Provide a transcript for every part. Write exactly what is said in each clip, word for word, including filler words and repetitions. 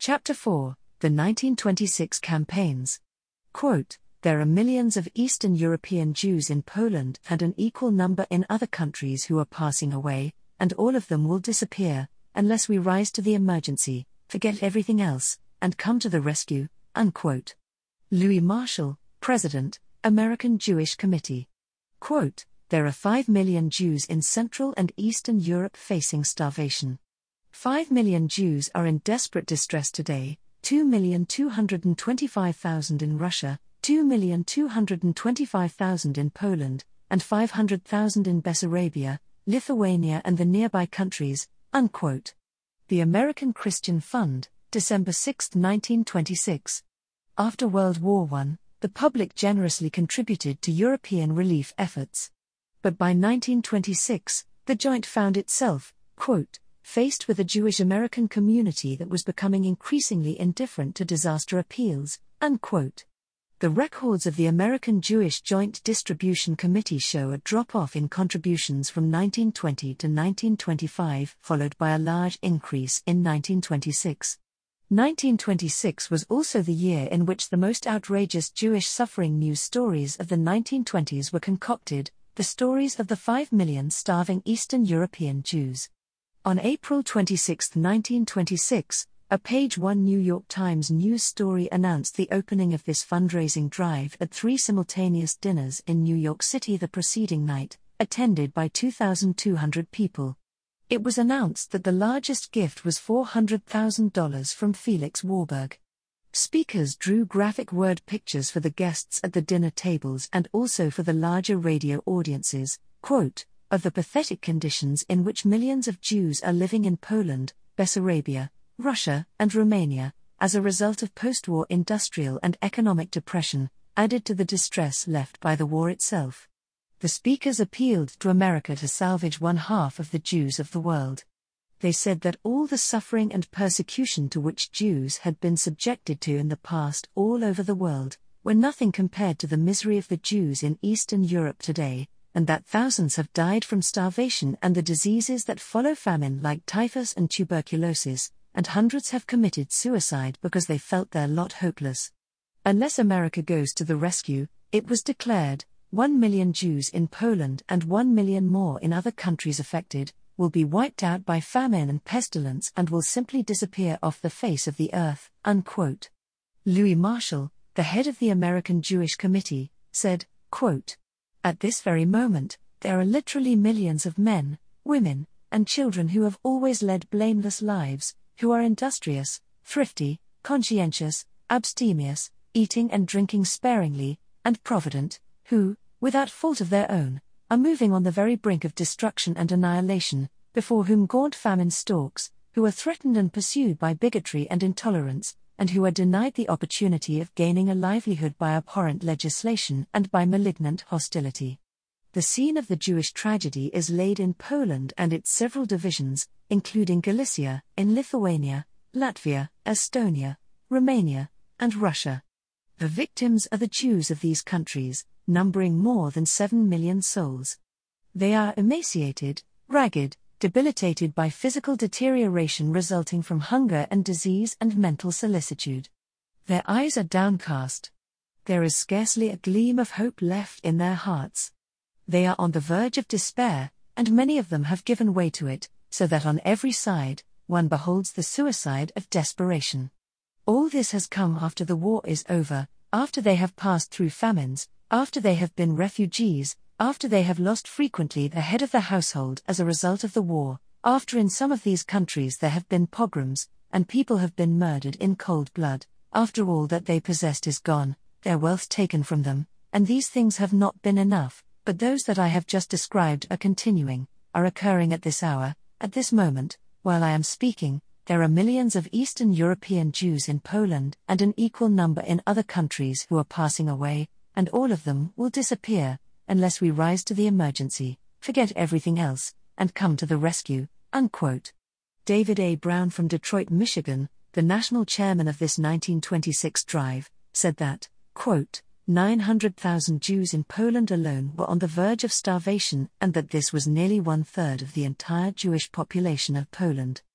Chapter four, The nineteen twenty-six Campaigns. Quote, There are millions of Eastern European Jews in Poland and an equal number in other countries who are passing away, and all of them will disappear, unless we rise to the emergency, forget everything else, and come to the rescue, unquote. Louis Marshall, President, American Jewish Committee. Quote, There are five million Jews in Central and Eastern Europe facing starvation. five million Jews are in desperate distress today, two million two hundred twenty-five thousand in Russia, two million two hundred twenty-five thousand in Poland, and five hundred thousand in Bessarabia, Lithuania and the nearby countries, unquote. The American Christian Fund, December sixth, nineteen twenty-six. After World War One, the public generously contributed to European relief efforts. But by nineteen twenty-six, the Joint found itself, quote, faced with a Jewish American community that was becoming increasingly indifferent to disaster appeals, unquote. The records of the American Jewish Joint Distribution Committee show a drop-off in contributions from nineteen twenty to nineteen twenty-five, followed by a large increase in nineteen twenty-six. nineteen twenty-six was also the year in which the most outrageous Jewish suffering news stories of the nineteen twenties were concocted, the stories of the five million starving Eastern European Jews. On April twenty-sixth, nineteen twenty-six, a Page One New York Times news story announced the opening of this fundraising drive at three simultaneous dinners in New York City the preceding night, attended by two thousand two hundred people. It was announced that the largest gift was four hundred thousand dollars from Felix Warburg. Speakers drew graphic word pictures for the guests at the dinner tables and also for the larger radio audiences, quote, of the pathetic conditions in which millions of Jews are living in Poland, Bessarabia, Russia, and Romania, as a result of post-war industrial and economic depression, added to the distress left by the war itself. The speakers appealed to America to salvage one half of the Jews of the world. They said that all the suffering and persecution to which Jews had been subjected to in the past all over the world were nothing compared to the misery of the Jews in Eastern Europe today, and that thousands have died from starvation and the diseases that follow famine like typhus and tuberculosis, and hundreds have committed suicide because they felt their lot hopeless. Unless America goes to the rescue, it was declared, one million Jews in Poland and one million more in other countries affected, will be wiped out by famine and pestilence and will simply disappear off the face of the earth, unquote. Louis Marshall, the head of the American Jewish Committee, said, quote, At this very moment, there are literally millions of men, women, and children who have always led blameless lives, who are industrious, thrifty, conscientious, abstemious, eating and drinking sparingly, and provident, who, without fault of their own, are moving on the very brink of destruction and annihilation, before whom gaunt famine stalks, who are threatened and pursued by bigotry and intolerance, and who are denied the opportunity of gaining a livelihood by abhorrent legislation and by malignant hostility. The scene of the Jewish tragedy is laid in Poland and its several divisions, including Galicia, in Lithuania, Latvia, Estonia, Romania, and Russia. The victims are the Jews of these countries, numbering more than seven million souls. They are emaciated, ragged, debilitated by physical deterioration resulting from hunger and disease and mental solicitude. Their eyes are downcast. There is scarcely a gleam of hope left in their hearts. They are on the verge of despair, and many of them have given way to it, so that on every side, one beholds the suicide of desperation. All this has come after the war is over, after they have passed through famines, after they have been refugees, after they have lost frequently the head of the household as a result of the war, after in some of these countries there have been pogroms, and people have been murdered in cold blood, after all that they possessed is gone, their wealth taken from them, and these things have not been enough, but those that I have just described are continuing, are occurring at this hour, at this moment, while I am speaking. There are millions of Eastern European Jews in Poland and an equal number in other countries who are passing away, and all of them will disappear, unless we rise to the emergency, forget everything else, and come to the rescue, unquote. David A. Brown from Detroit, Michigan, the national chairman of this nineteen twenty-six drive, said that, quote, nine hundred thousand Jews in Poland alone were on the verge of starvation and that this was nearly one-third of the entire Jewish population of Poland.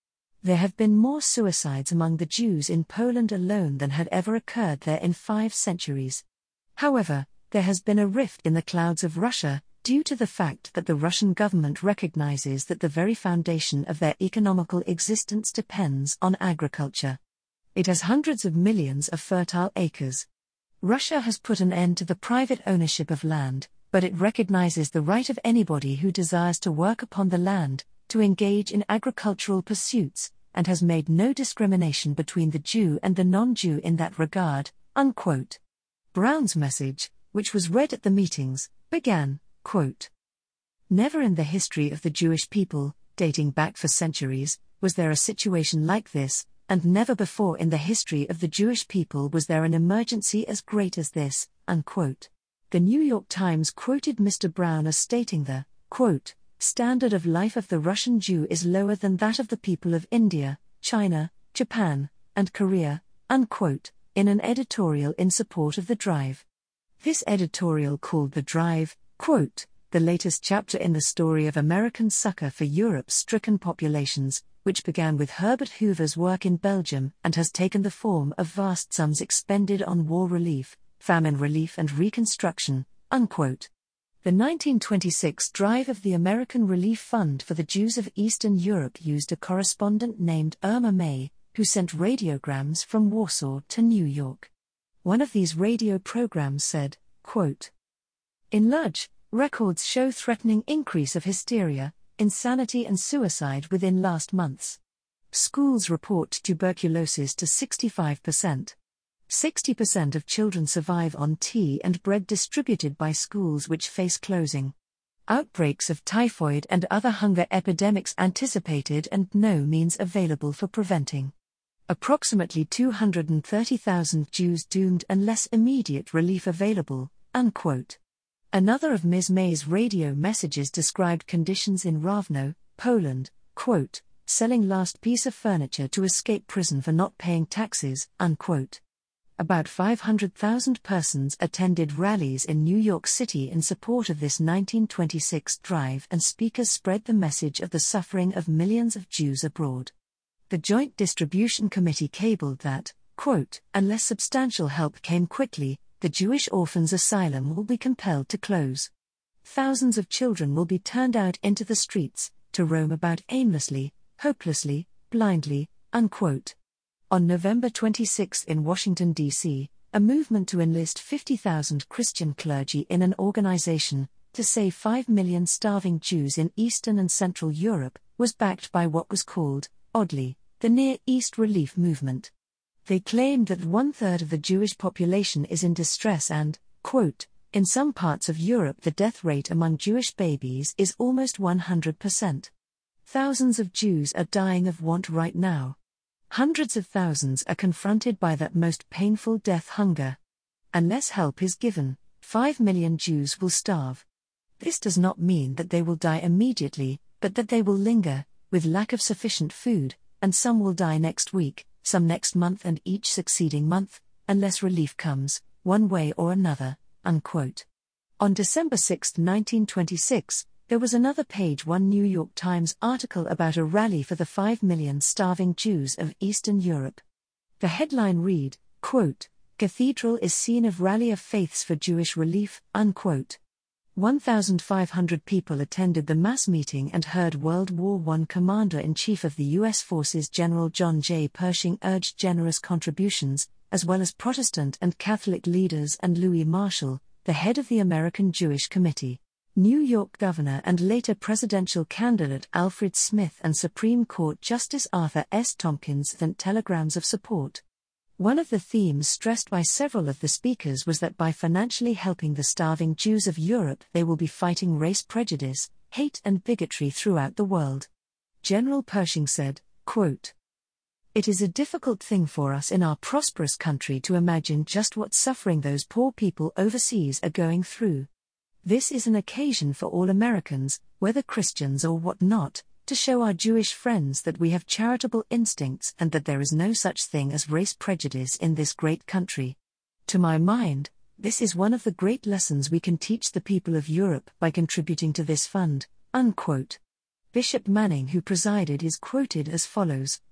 There have been more suicides among the Jews in Poland alone than had ever occurred there in five centuries. However, there has been a rift in the clouds of Russia, due to the fact that the Russian government recognizes that the very foundation of their economical existence depends on agriculture. It has hundreds of millions of fertile acres. Russia has put an end to the private ownership of land, but it recognizes the right of anybody who desires to work upon the land, to engage in agricultural pursuits, and has made no discrimination between the Jew and the non-Jew in that regard, unquote. Brown's message, which was read at the meetings, began, quote, "Never in the history of the Jewish people, dating back for centuries, was there a situation like this, and never before in the history of the Jewish people was there an emergency as great as this," unquote. The New York Times quoted Mister Brown as stating the, quote, "standard of life of the Russian Jew is lower than that of the people of India, China, Japan, and Korea," unquote, in an editorial in support of the drive. This editorial called the drive, quote, "the latest chapter in the story of American succor for Europe's stricken populations, which began with Herbert Hoover's work in Belgium and has taken the form of vast sums expended on war relief, famine relief and reconstruction," unquote. The nineteen twenty-six drive of the American Relief Fund for the Jews of Eastern Europe used a correspondent named Irma May, who sent radiograms from Warsaw to New York. One of these radio programs said, quote, "In Lodz, records show threatening increase of hysteria, insanity and suicide within last months. Schools report tuberculosis to sixty-five percent. sixty percent of children survive on tea and bread distributed by schools which face closing. Outbreaks of typhoid and other hunger epidemics anticipated and no means available for preventing. Approximately two hundred thirty thousand Jews doomed unless immediate relief available," unquote. Another of Miz May's radio messages described conditions in Rawno, Poland, quote, "selling last piece of furniture to escape prison for not paying taxes," unquote. About five hundred thousand persons attended rallies in New York City in support of this nineteen twenty-six drive, and speakers spread the message of the suffering of millions of Jews abroad. The Joint Distribution Committee cabled that, quote, "unless substantial help came quickly, the Jewish Orphans Asylum will be compelled to close. Thousands of children will be turned out into the streets, to roam about aimlessly, hopelessly, blindly," unquote. On November twenty-sixth in Washington, D C, a movement to enlist fifty thousand Christian clergy in an organization to save five million starving Jews in Eastern and Central Europe was backed by what was called, oddly, the Near East Relief Movement. They claimed that one-third of the Jewish population is in distress and, quote, "in some parts of Europe the death rate among Jewish babies is almost one hundred percent. Thousands of Jews are dying of want right now. Hundreds of thousands are confronted by that most painful death, hunger. Unless help is given, five million Jews will starve. This does not mean that they will die immediately, but that they will linger, with lack of sufficient food, and some will die next week, some next month and each succeeding month, unless relief comes, one way or another," unquote. On December sixth, nineteen twenty-six, there was another page one New York Times article about a rally for the five million starving Jews of Eastern Europe. The headline read, quote, "Cathedral is scene of rally of faiths for Jewish relief," unquote. one thousand five hundred people attended the mass meeting and heard World War One Commander-in-Chief of the U S Forces General John J. Pershing urge generous contributions, as well as Protestant and Catholic leaders and Louis Marshall, the head of the American Jewish Committee, New York Governor and later presidential candidate Alfred Smith, and Supreme Court Justice Arthur S. Tompkins sent telegrams of support. One of the themes stressed by several of the speakers was that by financially helping the starving Jews of Europe they will be fighting race prejudice, hate and bigotry throughout the world. General Pershing said, quote, "It is a difficult thing for us in our prosperous country to imagine just what suffering those poor people overseas are going through. This is an occasion for all Americans, whether Christians or what not, to show our Jewish friends that we have charitable instincts and that there is no such thing as race prejudice in this great country. To my mind, this is one of the great lessons we can teach the people of Europe by contributing to this fund," unquote. Bishop Manning, who presided, is quoted as follows,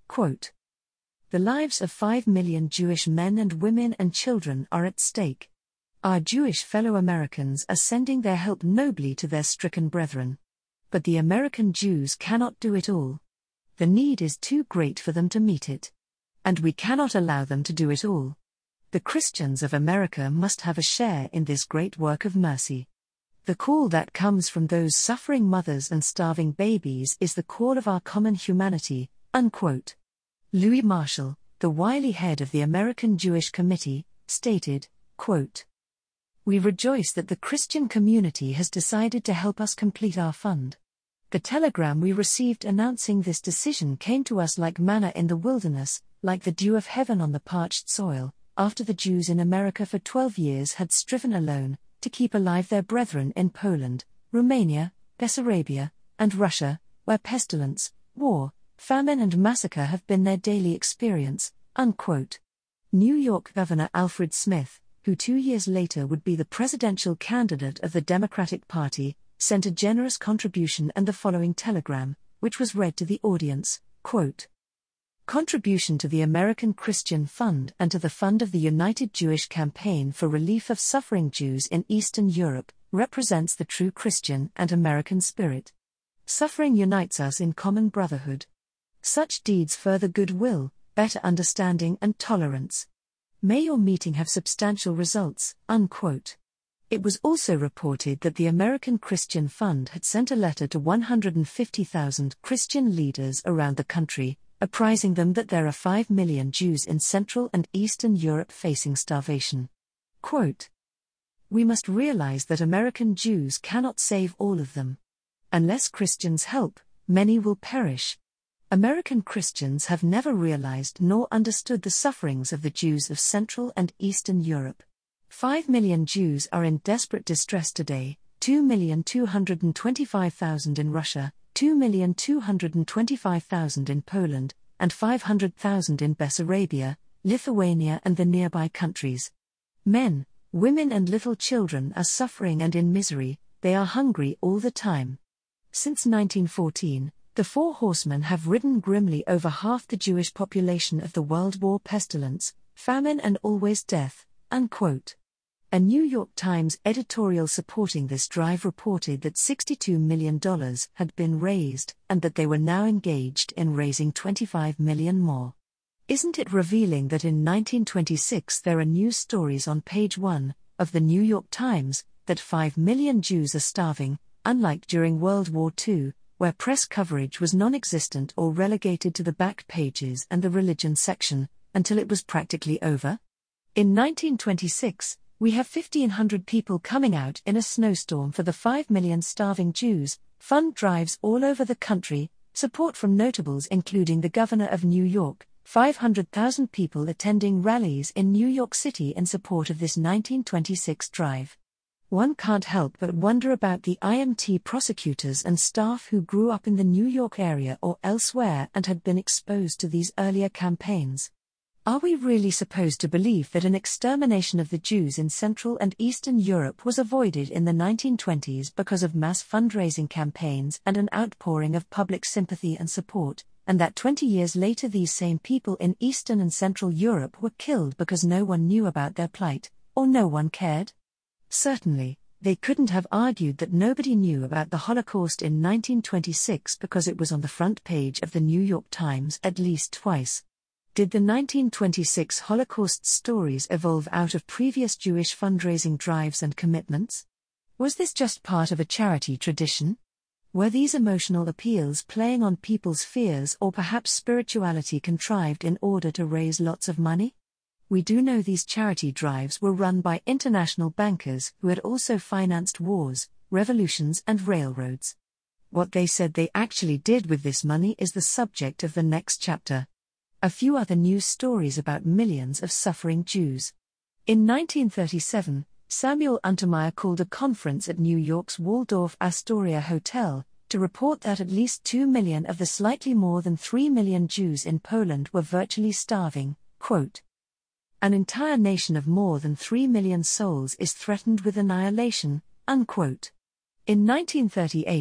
Quote, "The lives of five million Jewish men and women and children are at stake. Our Jewish fellow Americans are sending their help nobly to their stricken brethren. But the American Jews cannot do it all. The need is too great for them to meet it. And we cannot allow them to do it all. The Christians of America must have a share in this great work of mercy. The call that comes from those suffering mothers and starving babies is the call of our common humanity." Unquote. Louis Marshall, the wily head of the American Jewish Committee, stated, quote, "We rejoice that the Christian community has decided to help us complete our fund. The telegram we received announcing this decision came to us like manna in the wilderness, like the dew of heaven on the parched soil, after the Jews in America for twelve years had striven alone to keep alive their brethren in Poland, Romania, Bessarabia, and Russia, where pestilence, war, famine and massacre have been their daily experience." Unquote. New York Governor Alfred Smith, who two years later would be the presidential candidate of the Democratic Party, sent a generous contribution and the following telegram, which was read to the audience, quote, "Contribution to the American Christian Fund and to the Fund of the United Jewish Campaign for Relief of Suffering Jews in Eastern Europe, represents the true Christian and American spirit. Suffering unites us in common brotherhood. Such deeds further goodwill, better understanding and tolerance. May your meeting have substantial results." Unquote. It was also reported that the American Christian Fund had sent a letter to one hundred fifty thousand Christian leaders around the country, apprising them that there are five million Jews in Central and Eastern Europe facing starvation. Quote, "We must realize that American Jews cannot save all of them. Unless Christians help, many will perish. American Christians have never realized nor understood the sufferings of the Jews of Central and Eastern Europe. Five million Jews are in desperate distress today, two million two hundred twenty-five thousand in Russia, two million two hundred twenty-five thousand in Poland, and five hundred thousand in Bessarabia, Lithuania and the nearby countries. Men, women and little children are suffering and in misery, they are hungry all the time. Since nineteen fourteen, the Four Horsemen have ridden grimly over half the Jewish population of the World War pestilence, famine and always death." Unquote. A New York Times editorial supporting this drive reported that sixty-two million dollars had been raised, and that they were now engaged in raising twenty-five million dollars more. Isn't it revealing that in nineteen twenty-six there are news stories on page one of the New York Times that five million Jews are starving, unlike during World War Two, where press coverage was non-existent or relegated to the back pages and the religion section, until it was practically over? In nineteen twenty-six, we have fifteen hundred people coming out in a snowstorm for the five million starving Jews, fund drives all over the country, support from notables including the governor of New York, five hundred thousand people attending rallies in New York City in support of this nineteen twenty-six drive. One can't help but wonder about the I M T prosecutors and staff who grew up in the New York area or elsewhere and had been exposed to these earlier campaigns. Are we really supposed to believe that an extermination of the Jews in Central and Eastern Europe was avoided in the nineteen twenties because of mass fundraising campaigns and an outpouring of public sympathy and support, and that twenty years later these same people in Eastern and Central Europe were killed because no one knew about their plight, or no one cared? Certainly, they couldn't have argued that nobody knew about the Holocaust in nineteen twenty-six because it was on the front page of the New York Times at least twice. Did the nineteen twenty-six Holocaust stories evolve out of previous Jewish fundraising drives and commitments? Was this just part of a charity tradition? Were these emotional appeals playing on people's fears or perhaps spirituality contrived in order to raise lots of money? We do know these charity drives were run by international bankers who had also financed wars, revolutions and railroads. What they said they actually did with this money is the subject of the next chapter. A few other news stories about millions of suffering Jews. In nineteen thirty-seven, Samuel Untermeyer called a conference at New York's Waldorf Astoria Hotel to report that at least two million of the slightly more than three million Jews in Poland were virtually starving. Quote, "An entire nation of more than three million souls is threatened with annihilation." Unquote. In nineteen thirty-eight,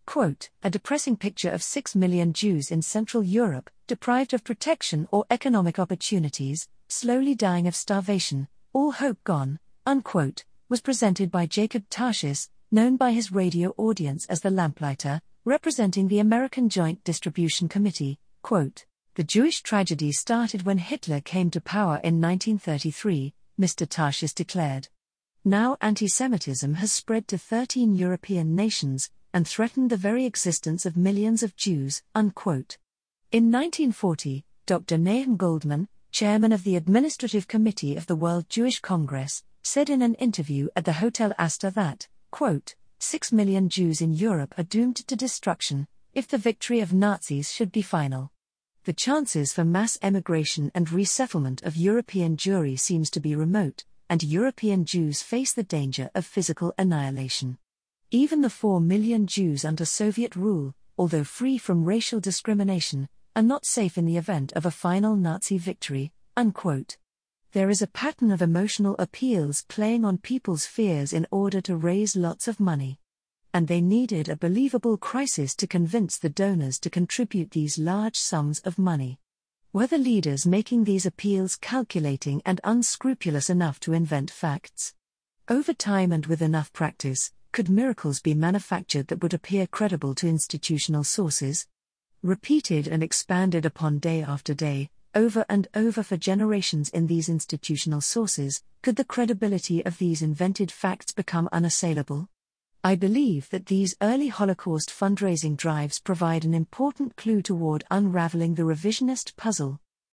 Quote, a depressing picture of six million Jews in Central Europe, deprived of protection or economic opportunities, slowly dying of starvation, all hope gone, unquote, was presented by Jacob Tarshis, known by his radio audience as the Lamplighter, representing the American Joint Distribution Committee. Quote, the Jewish tragedy started when Hitler came to power in nineteen thirty-three, Mister Tarshis declared. Now anti-Semitism has spread to thirteen European nations, and threatened the very existence of millions of Jews, unquote. In nineteen forty, Doctor Nahum Goldman, chairman of the Administrative Committee of the World Jewish Congress, said in an interview at the Hotel Astor that, quote, six million Jews in Europe are doomed to destruction, if the victory of Nazis should be final. The chances for mass emigration and resettlement of European Jewry seems to be remote, and European Jews face the danger of physical annihilation. Even the four million Jews under Soviet rule, although free from racial discrimination, are not safe in the event of a final Nazi victory, unquote. There is a pattern of emotional appeals playing on people's fears in order to raise lots of money. And they needed a believable crisis to convince the donors to contribute these large sums of money. Were the leaders making these appeals calculating and unscrupulous enough to invent facts? Over time and with enough practice, could miracles be manufactured that would appear credible to institutional sources? Repeated and expanded upon day after day, over and over for generations in these institutional sources, could the credibility of these invented facts become unassailable? I believe that these early Holocaust fundraising drives provide an important clue toward unraveling the revisionist puzzle.